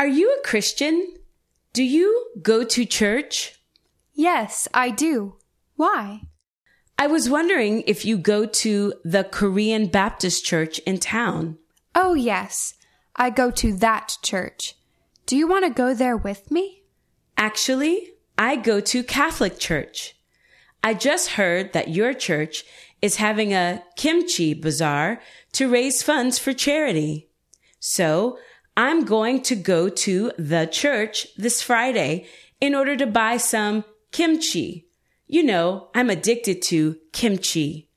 Are you a Christian? Do you go to church? Yes, I do. Why? I was wondering if you go to the Korean Baptist church in town. Oh, yes. I go to that church. Do you want to go there with me? Actually, I go to Catholic church. I just heard that your church is having a kimchi bazaar to raise funds for charity. So I'm going to go to the church this Friday in order to buy some kimchi. You know, I'm addicted to kimchi.